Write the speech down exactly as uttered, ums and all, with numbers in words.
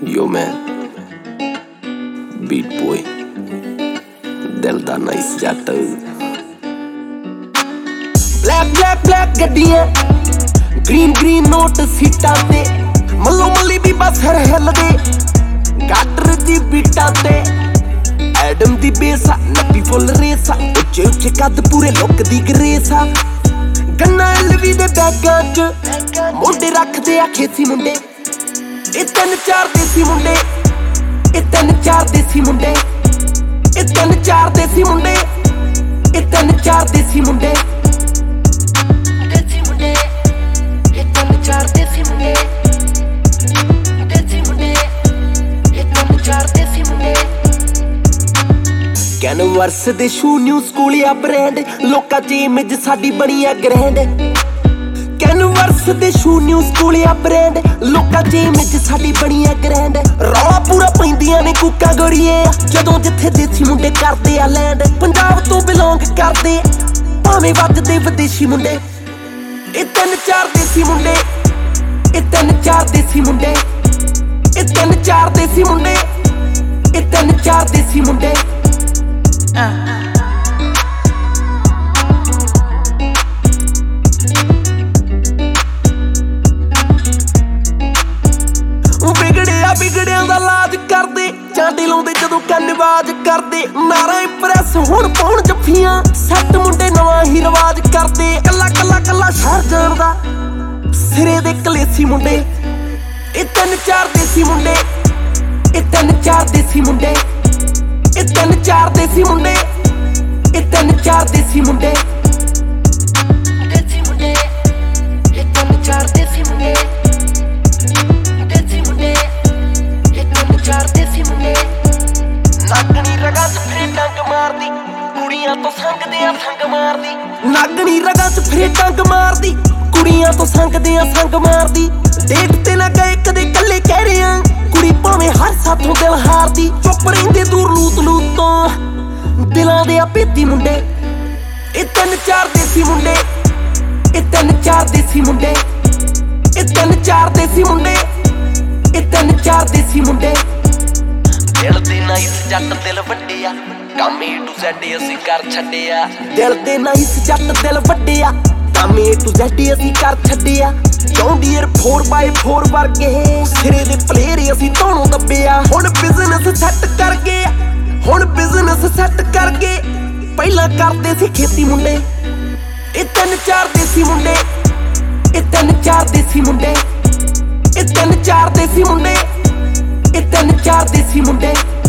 Yo man, beat boy, दिल दा nice जट। ब्लैक ब्लैक ब्लैक गड्डियां, ग्रीन ग्रीन नोट सीटां ते मल्लो मल्ली भी बस हिलदे गाटर दी बीटां ते एडम दी बेसा नब्बी फुल रेसा उच्चे उच्चे कद पूरे लुक दी ग्रेसा गन्ना एलवी दे बैगां च मुंडे रखदे आ खेसी मुंडे ए तीन चार देसी मुंडे ए तीन चार देसी मुंडे ए तीन चार देसी मुंडे ए तीन चार देसी मुंडे देसी मुंडे ए तीन चार देसी मुंडे देसी मुंडे ए तीन चार देसी मुंडे कैनवर्स दे शू न्यू स्कूल या ब्रांड लोकां च इमेज साडी बनी आ ग्रैंड कैनवर्स दे शू न्यू स्कूल या ब्रांड लोकां च इमेज साडी बनी आ ग्रैंड रौला पूरा पैंदियां ने कुक्का गोरीए जदों जिथे देसी मुंडे करदे आ लैंड पंजाब तो बिलोंग करदे भावें वजदे विदेशी मुंडे ए तीन चार देसी मुंडे ए तीन चार देसी मुंडे ए तीन चार देसी मुंडे ए तीन चार देसी मुंडे बिगड़िया बिगड़िया दा लाज करदे चांडी लाउंदे जदों कन्नवाज करदे नारा इंप्रैस हुण पाउण जफ्फियां सੱਤ मुंडे नवां ही रिवाज करदे कल्ला कल्ला कल्ला शहर जानदा सिरे दे कलेसी मुंडे ए तीन चार देसी मुंडे ए तीन चार देसी मुंडे ए तीन चार देसी मुंडे ए तीन चार देसी मुंडे देसी मुंडे ए तीन चार देसी मुंडे देसी मुंडे ए तीन चार देसी मुंडे नागनी रगा च फिरे डंग मारदी कुड़ियां तो संगदे आ संग मारदी नागनी रगा च फिरे डंग मारदी कुड़ियां तो संगदे आ संग मारदी डेट ते ना गए कदे कल्ले कह रहे आ कुड़ी भावें हर साथों दिल हारदी चुप रहिंदे दूर लूत लूत तो दिलां दे आ भेदी मुंडे ए तीन चार देसी मुंडे ए तीन चार देसी मुंडे ए तीन चार देसी मुंडे ए तीन चार देसी मुंडे दिल दे नाइस जट दिल वड्डे आ काम ए टू ज़ेड ਅਸੀਂ ਕਰ ਛੱਡਿਆ ਦਿਲ ਦੇ ਨਾਈਸ ਜੱਟ ਦਿਲ ਵੱਡੇ ਆ ਕੰਮ ए टू ज़ेड ਅਸੀਂ ਕਰ ਛੱਡਿਆ ਜੌਂਡੀਅਰ फोर बाय फोर ਵਰਗੇ ਸਿਰੇ ਦੇ ਪਲੇਅਰ ਅਸੀਂ ਧੋਣੋਂ ਦੱਬਿਆ ਹੁਣ ਬਿਜ਼ਨਸ ਸੈੱਟ ਕਰ ਗਏ ਹੁਣ ਬਿਜ਼ਨਸ ਸੈੱਟ ਕਰ ਗਏ ਪਹਿਲਾਂ ਕਰਦੇ ਸੀ ਖੇਤੀ ਮੁੰਡੇ ਇਹ ਤਿੰਨ ਚਾਰ ਦੇਸੀ ਮੁੰਡੇ ਇਹ ਤਿੰਨ ਚਾਰ ਦੇਸੀ ਮੁੰਡੇ ਇਹ ਤਿੰਨ ਚਾਰ ਦੇਸੀ ਮੁੰਡੇ ਇਹ ਤਿੰਨ ਚਾਰ ਦੇਸੀ ਮੁੰਡੇ